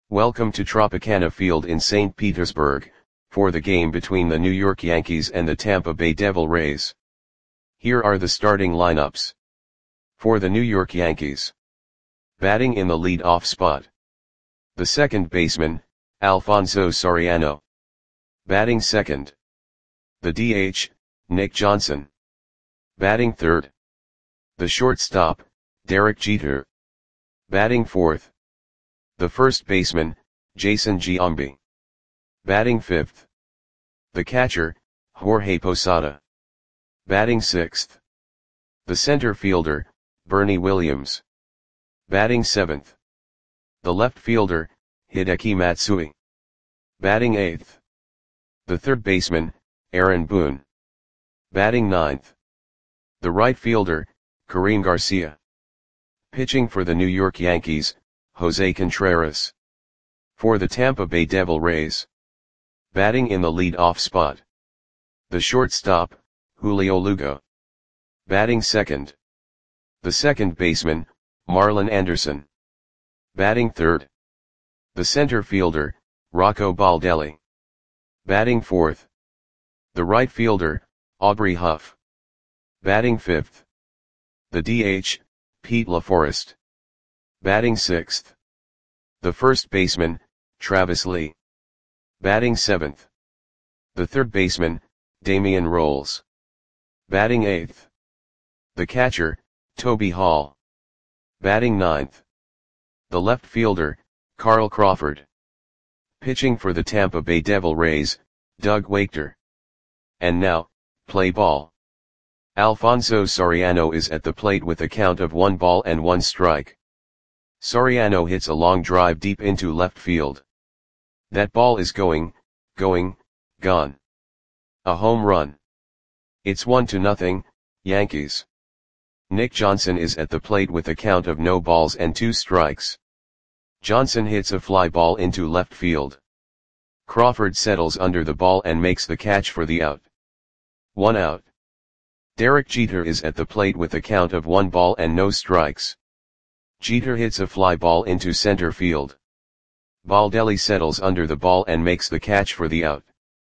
Welcome to Tropicana Field in St. Petersburg, for the game between the New York Yankees and the Tampa Bay Devil Rays. Here are the starting lineups. For the New York Yankees. Batting in the lead-off spot. The second baseman, Alfonso Soriano. Batting second. The DH, Nick Johnson. Batting third. The shortstop, Derek Jeter. Batting fourth. The first baseman, Jason Giambi. Batting fifth. The catcher, Jorge Posada. Batting sixth. The center fielder, Bernie Williams. Batting seventh. The left fielder, Hideki Matsui. Batting eighth. The third baseman, Aaron Boone. Batting ninth. The right fielder, Karim Garcia. Pitching for the New York Yankees, Jose Contreras. For the Tampa Bay Devil Rays. Batting in the lead-off spot. The shortstop, Julio Lugo. Batting second. The second baseman, Marlon Anderson. Batting third. The center fielder, Rocco Baldelli. Batting fourth. The right fielder, Aubrey Huff. Batting fifth. The DH, Pete LaForest. Batting sixth. The first baseman, Travis Lee. Batting seventh. The third baseman, Damian Rolls. Batting eighth. The catcher, Toby Hall. Batting ninth. The left fielder, Carl Crawford. Pitching for the Tampa Bay Devil Rays, Doug Wachter. And now, play ball. Alfonso Soriano is at the plate with a count of 1-1 strike. Soriano hits a long drive deep into left field. That ball is gone. A home run. It's 1-0, Yankees. Nick Johnson is at the plate with a count of 0-2 strikes. Johnson hits a fly ball into left field. Crawford settles under the ball and makes the catch for the out. 1 out. Derek Jeter is at the plate with a count of 1-0 strikes. Jeter hits a fly ball into center field. Baldelli settles under the ball and makes the catch for the out.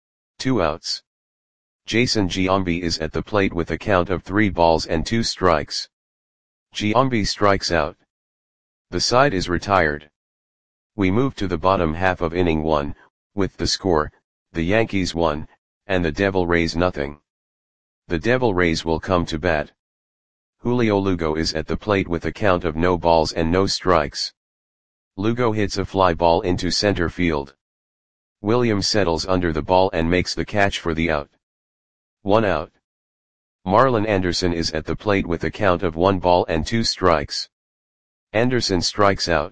2 outs. Jason Giambi is at the plate with a count of 3-2 strikes. Giambi strikes out. The side is retired. We move to the bottom half of inning 1, with the score, the Yankees 1, and the Devil Rays 0. The Devil Rays will come to bat. Julio Lugo is at the plate with a count of 0 strikes. Lugo hits a fly ball into center field. Williams settles under the ball and makes the catch for the out. 1 out. Marlon Anderson is at the plate with a count of 1-2 strikes. Anderson strikes out.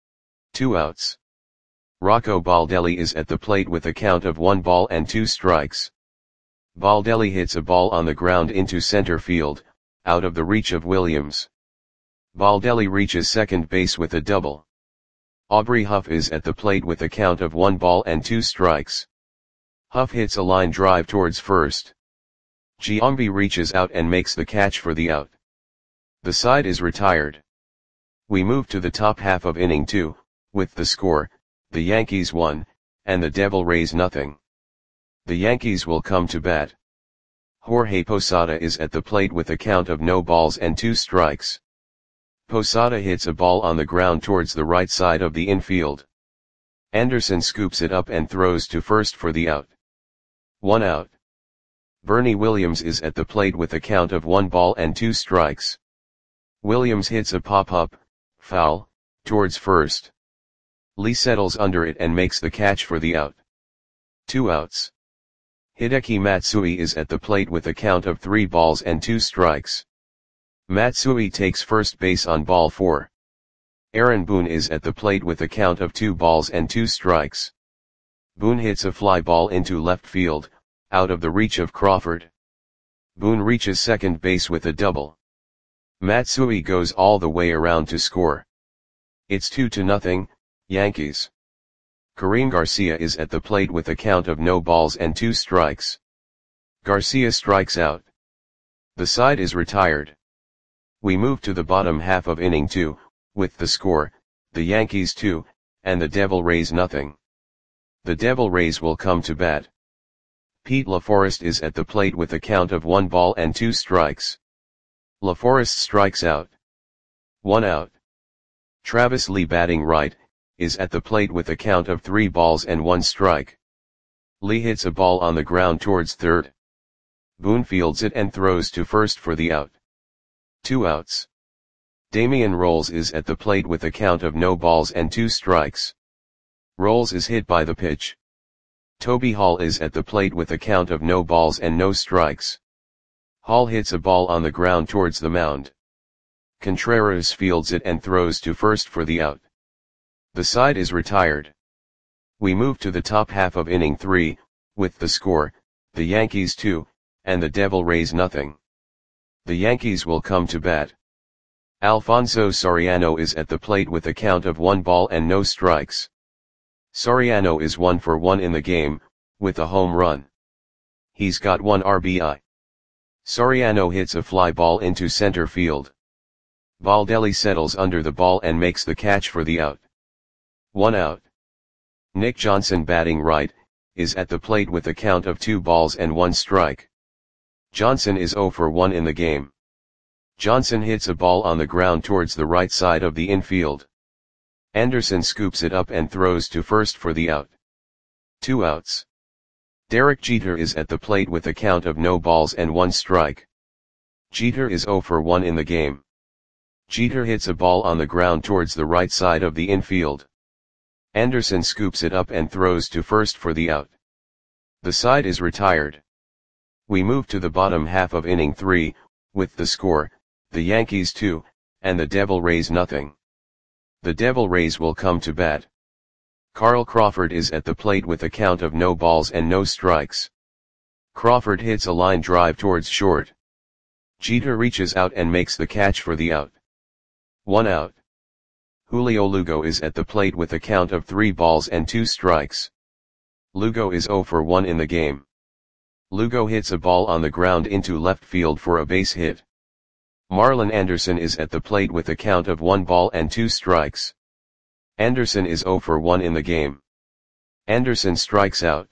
2 outs. Rocco Baldelli is at the plate with a count of 1-2 strikes. Baldelli hits a ball on the ground into center field, out of the reach of Williams. Baldelli reaches second base with a double. Aubrey Huff is at the plate with a count of 1-2 strikes. Huff hits a line drive towards first. Giambi reaches out and makes the catch for the out. The side is retired. We move to the top half of inning 2, with the score, the Yankees 1, and the Devil Rays 0. The Yankees will come to bat. Jorge Posada is at the plate with a count of 0-2 strikes. Posada hits a ball on the ground towards the right side of the infield. Anderson scoops it up and throws to first for the out. 1 out. Bernie Williams is at the plate with a count of 1-2 strikes. Williams hits a pop-up, foul, towards first. Lee settles under it and makes the catch for the out. 2 outs. Hideki Matsui is at the plate with a count of 3-2 strikes. Matsui takes first base on ball 4. Aaron Boone is at the plate with a count of 2-2 strikes. Boone hits a fly ball into left field, out of the reach of Crawford. Boone reaches second base with a double. Matsui goes all the way around to score. It's 2-0, Yankees. Karim Garcia is at the plate with a count of 0-2 strikes. Garcia strikes out. The side is retired. We move to the bottom half of inning 2, with the score, the Yankees 2, and the Devil Rays nothing. The Devil Rays will come to bat. Pete LaForest is at the plate with a count of 1 ball and 2 strikes. LaForest strikes out. 1 out. Travis Lee batting right, is at the plate with a count of 3 balls and 1 strike. Lee hits a ball on the ground towards third. Boone fields it and throws to first for the out. 2 outs. Damian Rolls is at the plate with a count of no balls and 2 strikes. Rolls is hit by the pitch. Toby Hall is at the plate with a count of no balls and no strikes. Hall hits a ball on the ground towards the mound. Contreras fields it and throws to first for the out. The side is retired. We move to the top half of inning 3, with the score, the Yankees 2, and the Devil Rays nothing. The Yankees will come to bat. Alfonso Soriano is at the plate with a count of 1 ball and no strikes. Soriano is 1 for 1 in the game, with a home run. He's got 1 RBI. Soriano hits a fly ball into center field. Baldelli settles under the ball and makes the catch for the out. 1 out. Nick Johnson batting right, is at the plate with a count of 2 balls and 1 strike. Johnson is 0 for 1 in the game. Johnson hits a ball on the ground towards the right side of the infield. Anderson scoops it up and throws to first for the out. 2 outs. Derek Jeter is at the plate with a count of no balls and 1 strike. Jeter is 0 for 1 in the game. Jeter hits a ball on the ground towards the right side of the infield. Anderson scoops it up and throws to first for the out. The side is retired. We move to the bottom half of inning 3, with the score, the Yankees 2, and the Devil Rays nothing. The Devil Rays will come to bat. Carl Crawford is at the plate with a count of no balls and no strikes. Crawford hits a line drive towards short. Jeter reaches out and makes the catch for the out. 1 out. Julio Lugo is at the plate with a count of 3 balls and 2 strikes. Lugo is 0 for 1 in the game. Lugo hits a ball on the ground into left field for a base hit. Marlon Anderson is at the plate with a count of 1 ball and 2 strikes. Anderson is 0 for 1 in the game. Anderson strikes out.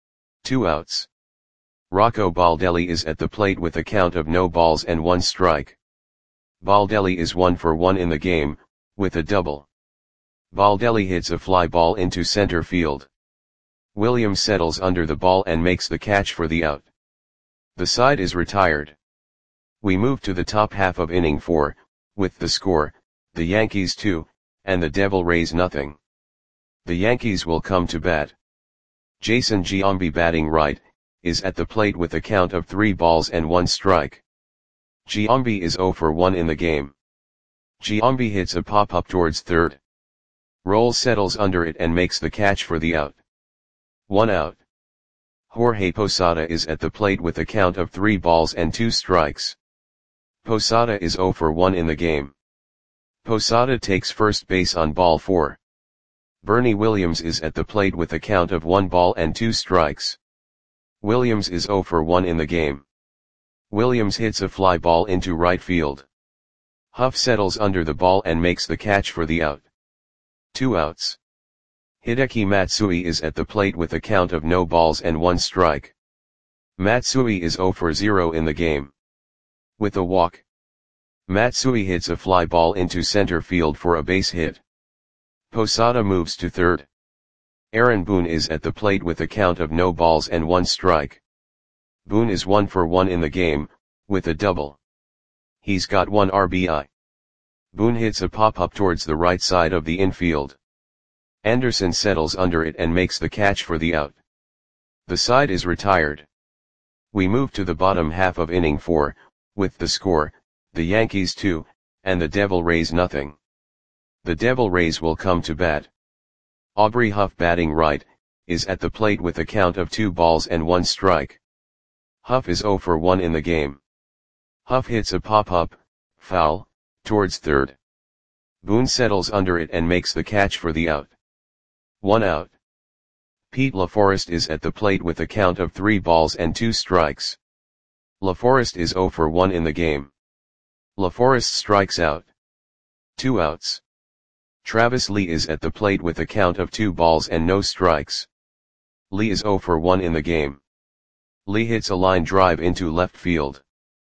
2 outs. Rocco Baldelli is at the plate with a count of no balls and 1 strike. Baldelli is 1 for 1 in the game, with a double. Baldelli hits a fly ball into center field. Williams settles under the ball and makes the catch for the out. The side is retired. We move to the top half of inning 4, with the score, the Yankees 2, and the Devil Rays nothing. The Yankees will come to bat. Jason Giambi batting right, is at the plate with a count of 3 balls and 1 strike. Giambi is 0 for 1 in the game. Giambi hits a pop-up towards third. Rolls settles under it and makes the catch for the out. 1 out. Jorge Posada is at the plate with a count of 3 balls and 2 strikes. Posada is 0 for 1 in the game. Posada takes first base on ball 4. Bernie Williams is at the plate with a count of 1 ball and 2 strikes. Williams is 0 for 1 in the game. Williams hits a fly ball into right field. Huff settles under the ball and makes the catch for the out. 2 outs. Hideki Matsui is at the plate with a count of no balls and 1 strike. Matsui is 0 for 0 in the game. With a walk. Matsui hits a fly ball into center field for a base hit. Posada moves to third. Aaron Boone is at the plate with a count of no balls and 1 strike. Boone is 1 for 1 in the game, with a double. He's got 1 RBI. Boone hits a pop-up towards the right side of the infield. Anderson settles under it and makes the catch for the out. The side is retired. We move to the bottom half of inning 4, with the score, the Yankees 2, and the Devil Rays nothing. The Devil Rays will come to bat. Aubrey Huff batting right, is at the plate with a count of 2 balls and 1 strike. Huff is 0 for 1 in the game. Huff hits a pop-up, foul, towards third. Boone settles under it and makes the catch for the out. 1 out. Pete LaForest is at the plate with a count of 3 balls and 2 strikes. LaForest is 0 for 1 in the game. LaForest strikes out. 2 outs. Travis Lee is at the plate with a count of 2 balls and no strikes. Lee is 0 for 1 in the game. Lee hits a line drive into left field.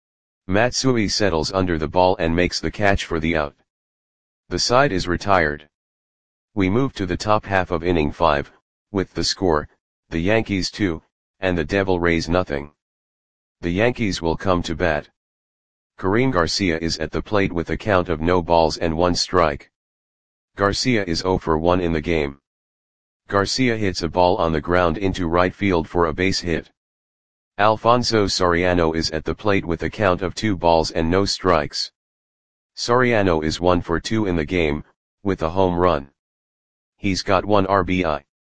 Matsui settles under the ball and makes the catch for the out. The side is retired. We move to the top half of inning 5, with the score, the Yankees 2, and the Devil Rays nothing. The Yankees will come to bat. Karim Garcia is at the plate with a count of no balls and 1 strike. Garcia is 0 for 1 in the game. Garcia hits a ball on the ground into right field for a base hit. Alfonso Soriano is at the plate with a count of 2 balls and no strikes. Soriano is 1 for 2 in the game, with a home run. He's got 1 RBI.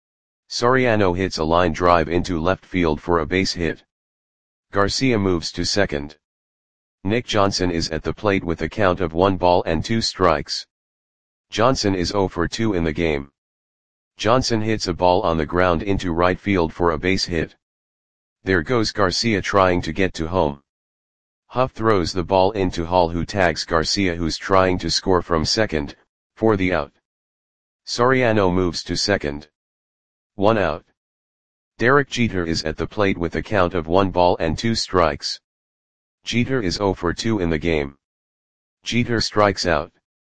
Soriano hits a line drive into left field for a base hit. Garcia moves to second. Nick Johnson is at the plate with a count of 1 ball and 2 strikes. Johnson is 0 for 2 in the game. Johnson hits a ball on the ground into right field for a base hit. There goes Garcia trying to get to home. Huff throws the ball into Hall, who tags Garcia, who's trying to score from second, for the out. Soriano moves to second. 1 out. Derek Jeter is at the plate with a count of 1 ball and 2 strikes. Jeter is 0 for 2 in the game. Jeter strikes out.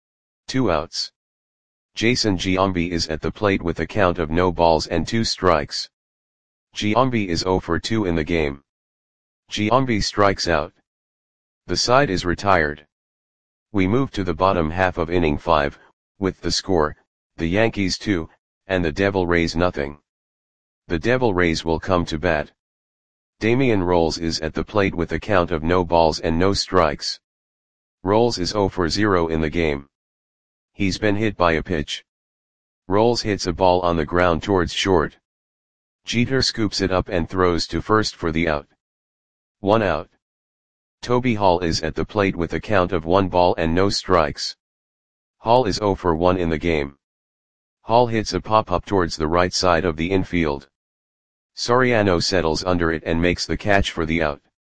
2 outs. Jason Giambi is at the plate with a count of no balls and 2 strikes. Giambi is 0 for 2 in the game. Giambi strikes out. The side is retired. We move to the bottom half of inning 5, with the score, the Yankees 2, and the Devil Rays nothing. The Devil Rays will come to bat. Damian Rolls is at the plate with a count of no balls and no strikes. Rolls is 0 for 0 in the game. He's been hit by a pitch. Rolls hits a ball on the ground towards short. Jeter scoops it up and throws to first for the out. 1 out. Toby Hall is at the plate with a count of 1 ball and no strikes. Hall is 0 for 1 in the game. Hall hits a pop-up towards the right side of the infield. Soriano settles under it and makes the catch for the out.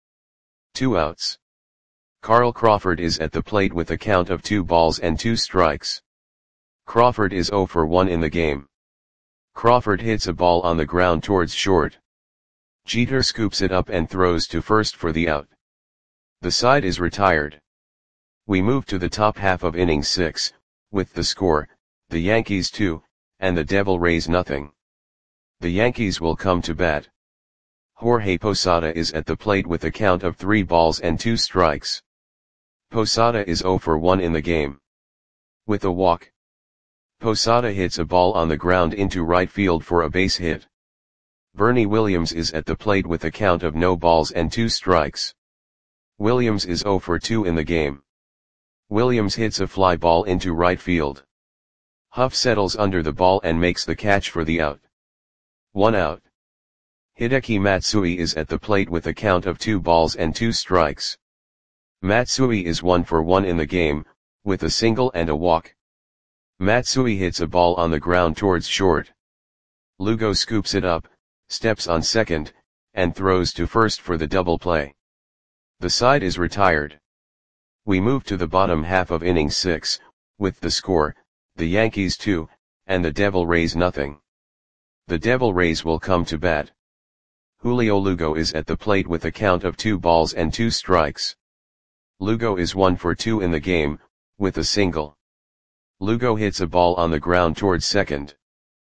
2 outs. Carl Crawford is at the plate with a count of 2 balls and 2 strikes. Crawford is 0 for 1 in the game. Crawford hits a ball on the ground towards short. Jeter scoops it up and throws to first for the out. The side is retired. We move to the top half of inning 6, with the score, the Yankees 2, and the Devil Rays nothing. The Yankees will come to bat. Jorge Posada is at the plate with a count of 3 balls and 2 strikes. Posada is 0 for 1 in the game. With a walk, Posada hits a ball on the ground into right field for a base hit. Bernie Williams is at the plate with a count of no balls and 2 strikes. Williams is 0 for 2 in the game. Williams hits a fly ball into right field. Huff settles under the ball and makes the catch for the out. 1 out. Hideki Matsui is at the plate with a count of 2 balls and 2 strikes. Matsui is 1 for 1 in the game, with a single and a walk. Matsui hits a ball on the ground towards short. Lugo scoops it up, steps on second, and throws to first for the double play. The side is retired. We move to the bottom half of inning 6, with the score, the Yankees 2, and the Devil Rays nothing. The Devil Rays will come to bat. Julio Lugo is at the plate with a count of 2 balls and 2 strikes. Lugo is 1 for 2 in the game, with a single. Lugo hits a ball on the ground towards second.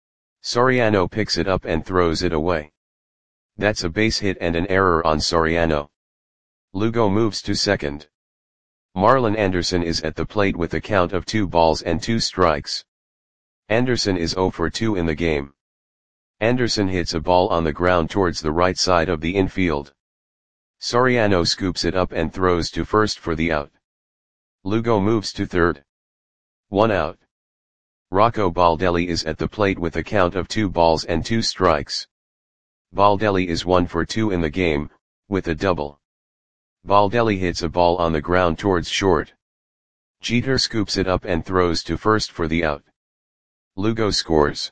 Soriano picks it up and throws it away. That's a base hit and an error on Soriano. Lugo moves to second. Marlon Anderson is at the plate with a count of 2 balls and 2 strikes. Anderson is 0 for 2 in the game. Anderson hits a ball on the ground towards the right side of the infield. Soriano scoops it up and throws to first for the out. Lugo moves to third. 1 out. Rocco Baldelli is at the plate with a count of 2 balls and 2 strikes. Baldelli is 1 for 2 in the game, with a double. Baldelli hits a ball on the ground towards short. Jeter scoops it up and throws to first for the out. Lugo scores.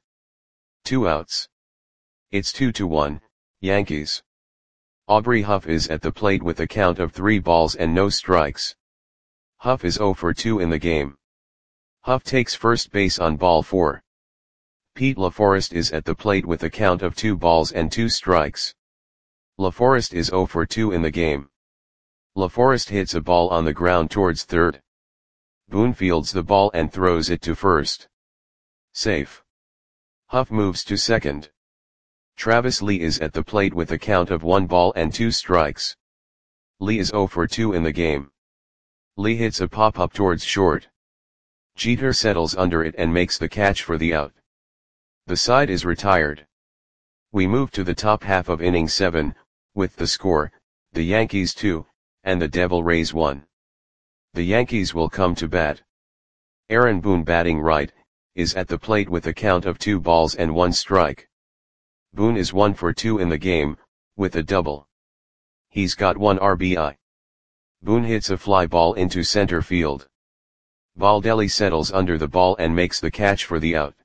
2 outs. It's 2-1, Yankees. Aubrey Huff is at the plate with a count of 3 balls and no strikes. Huff is 0 for 2 in the game. Huff takes first base on ball 4. Pete LaForest is at the plate with a count of 2 balls and 2 strikes. LaForest is 0 for 2 in the game. LaForest hits a ball on the ground towards third. Boone fields the ball and throws it to first. Safe. Huff moves to second. Travis Lee is at the plate with a count of 1 ball and 2 strikes. Lee is 0 for 2 in the game. Lee hits a pop-up towards short. Jeter settles under it and makes the catch for the out. The side is retired. We move to the top half of inning 7, with the score, the Yankees 2, and the Devil Rays 1. The Yankees will come to bat. Aaron Boone, batting right, is at the plate with a count of 2 balls and 1 strike. Boone is 1 for 2 in the game, with a double. He's got 1 RBI. Boone hits a fly ball into center field. Baldelli settles under the ball and makes the catch for the out.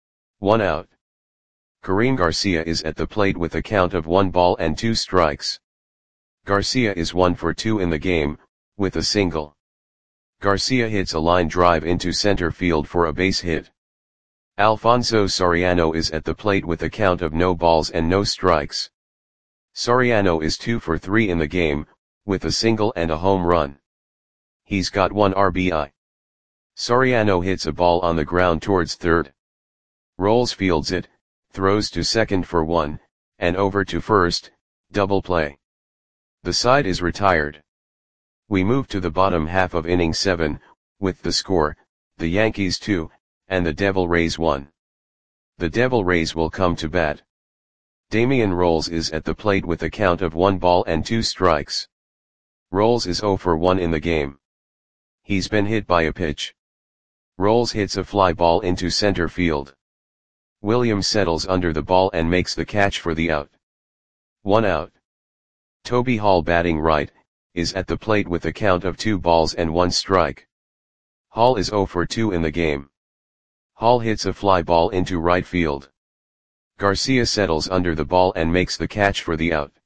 1 out. Kareem Garcia is at the plate with a count of 1 ball and 2 strikes. Garcia is 1 for 2 in the game, with a single. Garcia hits a line drive into center field for a base hit. Alfonso Soriano is at the plate with a count of no balls and no strikes. Soriano is 2 for 3 in the game, with a single and a home run. He's got 1 RBI. Soriano hits a ball on the ground towards third. Rolls fields it, throws to second for 1, and over to first, double play. The side is retired. We move to the bottom half of inning 7, with the score, the Yankees 2, and the Devil Rays 1. The Devil Rays will come to bat. Damian Rolls is at the plate with a count of 1 ball and 2 strikes. Rolls is 0 for 1 in the game. He's been hit by a pitch. Rolls hits a fly ball into center field. Williams settles under the ball and makes the catch for the out. 1 out. Toby Hall, batting right, is at the plate with a count of 2 balls and 1 strike. Hall is 0 for 2 in the game. Hall hits a fly ball into right field. Garcia settles under the ball and makes the catch for the out.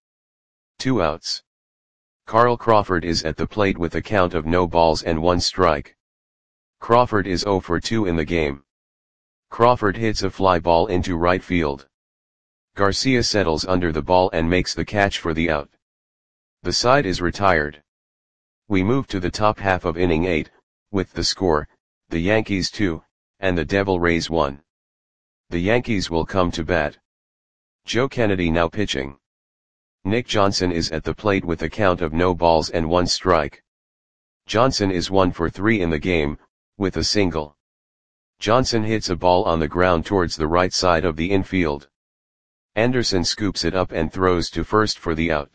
2 outs. Carl Crawford is at the plate with a count of no balls and 1 strike. Crawford is 0 for 2 in the game. Crawford hits a fly ball into right field. Garcia settles under the ball and makes the catch for the out. The side is retired. We move to the top half of inning 8, with the score, the Yankees 2, and the Devil Rays 1. The Yankees will come to bat. Joe Kennedy now pitching. Nick Johnson is at the plate with a count of no balls and 1 strike. Johnson is 1 for 3 in the game, with a single. Johnson hits a ball on the ground towards the right side of the infield. Anderson scoops it up and throws to first for the out.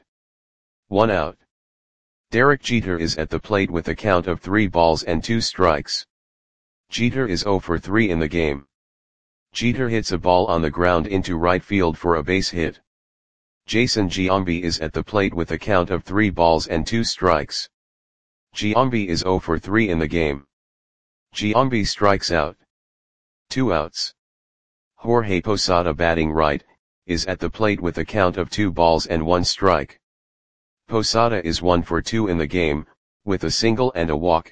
1 out. Derek Jeter is at the plate with a count of 3 balls and 2 strikes. Jeter is 0 for 3 in the game. Jeter hits a ball on the ground into right field for a base hit. Jason Giambi is at the plate with a count of 3 balls and 2 strikes. Giambi is 0 for 3 in the game. Giambi strikes out. 2 outs. Jorge Posada, batting right, is at the plate with a count of 2 balls and 1 strike. Posada is 1 for 2 in the game, with a single and a walk.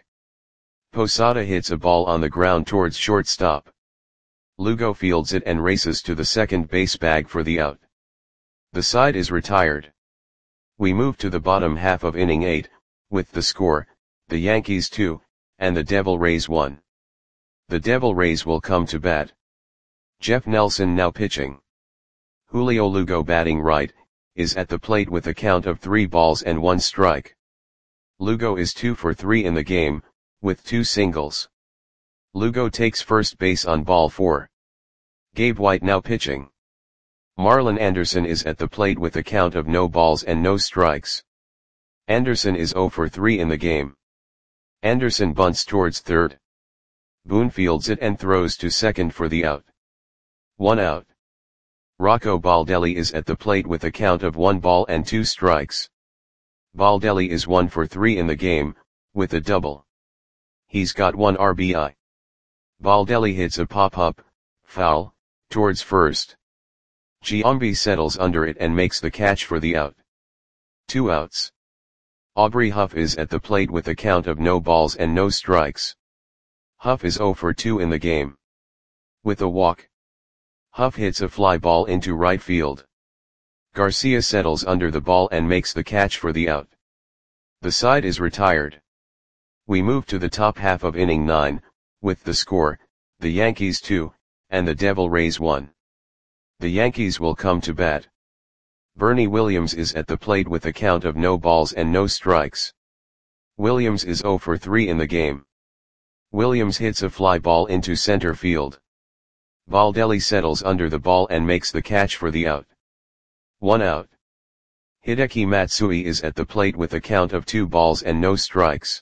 Posada hits a ball on the ground towards shortstop. Lugo fields it and races to the second base bag for the out. The side is retired. We move to the bottom half of inning 8, with the score, the Yankees 2, and the Devil Rays 1. The Devil Rays will come to bat. Jeff Nelson now pitching. Julio Lugo, batting right, is at the plate with a count of 3 balls and 1 strike. Lugo is 2 for 3 in the game, with 2 singles. Lugo takes first base on ball 4. Gabe White now pitching. Marlon Anderson is at the plate with a count of no balls and no strikes. Anderson is 0 for 3 in the game. Anderson bunts towards third. Boone fields it and throws to second for the out. 1 out. Rocco Baldelli is at the plate with a count of 1 ball and 2 strikes. Baldelli is 1 for 3 in the game, with a double. He's got 1 RBI. Baldelli hits a pop-up, foul, towards first. Giambi settles under it and makes the catch for the out. 2 outs. Aubrey Huff is at the plate with a count of no balls and no strikes. Huff is 0 for 2 in the game. With a walk, Huff hits a fly ball into right field. Garcia settles under the ball and makes the catch for the out. The side is retired. We move to the top half of inning 9, with the score, the Yankees 2, and the Devil Rays 1. The Yankees will come to bat. Bernie Williams is at the plate with a count of no balls and no strikes. Williams is 0 for 3 in the game. Williams hits a fly ball into center field. Baldelli settles under the ball and makes the catch for the out. 1 out. Hideki Matsui is at the plate with a count of 2 balls and no strikes.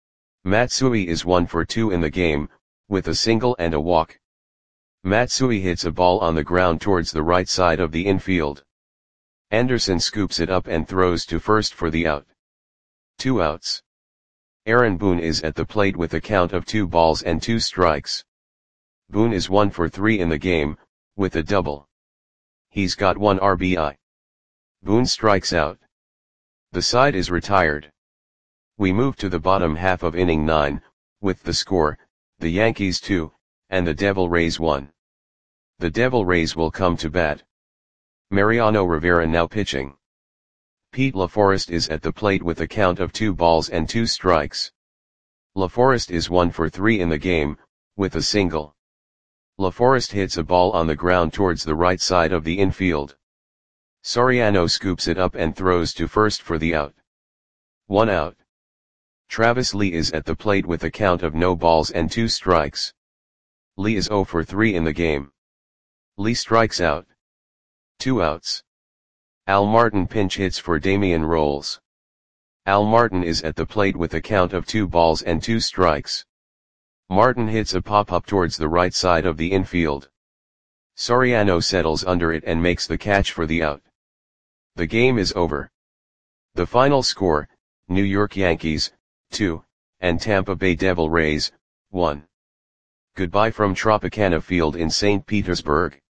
Matsui is 1 for 2 in the game, with a single and a walk. Matsui hits a ball on the ground towards the right side of the infield. Anderson scoops it up and throws to first for the out. 2 outs. Aaron Boone is at the plate with a count of 2 balls and 2 strikes. Boone is 1 for 3 in the game, with a double. He's got 1 RBI. Boone strikes out. The side is retired. We move to the bottom half of inning 9, with the score, the Yankees 2, and the Devil Rays 1. The Devil Rays will come to bat. Mariano Rivera now pitching. Pete LaForest is at the plate with a count of 2 balls and 2 strikes. LaForest is 1 for 3 in the game, with a single. LaForest hits a ball on the ground towards the right side of the infield. Soriano scoops it up and throws to first for the out. 1 out. Travis Lee is at the plate with a count of no balls and 2 strikes. Lee is 0 for 3 in the game. Lee strikes out. 2 outs. Al Martin pinch hits for Damian Rolls. Al Martin is at the plate with a count of 2 balls and 2 strikes. Martin hits a pop-up towards the right side of the infield. Soriano settles under it and makes the catch for the out. The game is over. The final score, New York Yankees, 2, and Tampa Bay Devil Rays, 1. Goodbye from Tropicana Field in St. Petersburg.